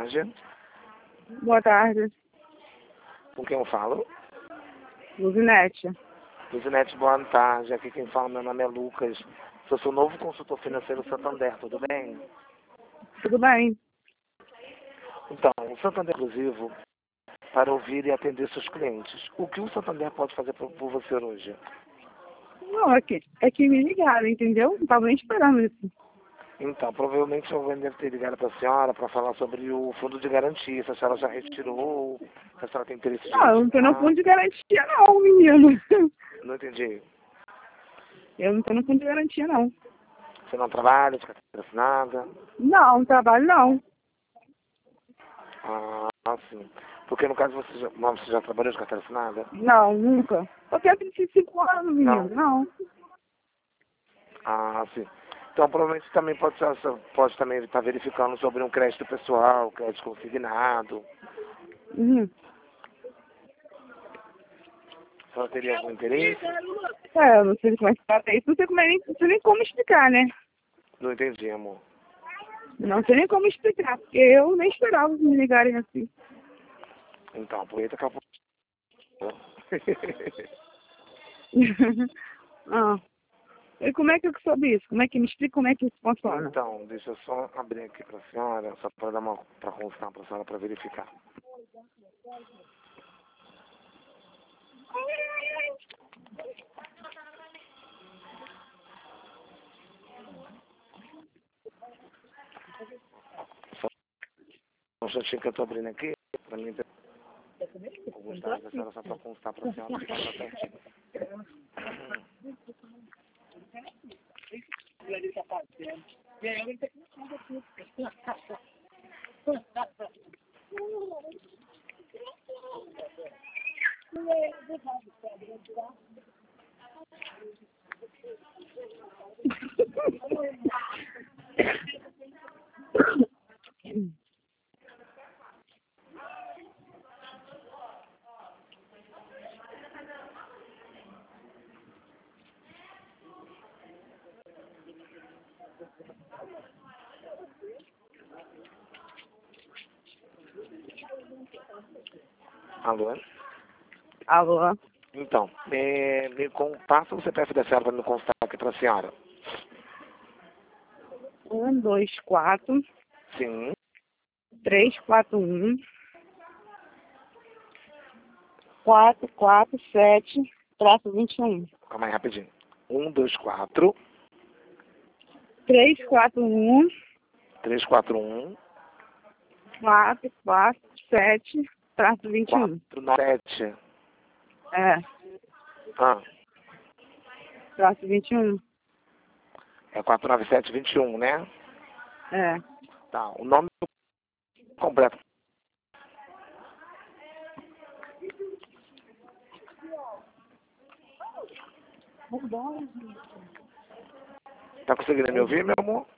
tarde. Boa tarde. Com quem eu falo? Luzinete. Luzinete, boa tarde. Aqui quem fala, meu nome é Lucas. Sou seu novo consultor financeiro Santander, tudo bem? Tudo bem? Então, o Santander é exclusivo para ouvir e atender seus clientes. O que o Santander pode fazer por você hoje? Não, é que me ligaram, entendeu? Não estava nem esperando isso. Então, provavelmente alguém deve ter ligado para a senhora para falar sobre o fundo de garantia, se a senhora já retirou, se a senhora tem interesse de Não, eu não tô no retirar. fundo de garantia não, menino. Não entendi. Eu não tô no fundo de garantia não. Você não trabalha, de carteira assinada? Não, trabalho não. Ah, sim. Porque no caso você já trabalhou de carteira assinada? Não, nunca. Eu tenho 35 anos, menino. Não. Não. Ah, sim. Então provavelmente também pode também estar verificando sobre um crédito pessoal, crédito consignado. Uhum. A senhora teria algum interesse? É, eu não sei como é que trata isso. Não sei nem como explicar, né? Não entendi, amor. Não sei nem como explicar, porque eu nem esperava me ligarem assim. Então, aproveita que eu... Ah. E como é que eu soube isso? Como é que me explica como é que isso funciona? Então, deixa eu só abrir aqui para a senhora, só para dar para constar para a senhora para verificar. Só um instantinho que eu estou abrindo aqui, para mim ter alguns dados da senhora só para constar para a senhora ficar só pertinho. Alô? Alô? Então, passa o CPF da senhora para me constar aqui para a senhora. 1, 2, 4, Sim. 3, 4, 1, 4, 4, 7, traço 21. Calma aí, rapidinho. 1, 2, 4, 3, 4, 1, 3, 4, 1, 4, 4, 7, traço 21. 4, 9, 7. É, Ah, traço 21. é 49721, né? É. Tá, o nome completo. Tá conseguindo me ouvir, meu amor?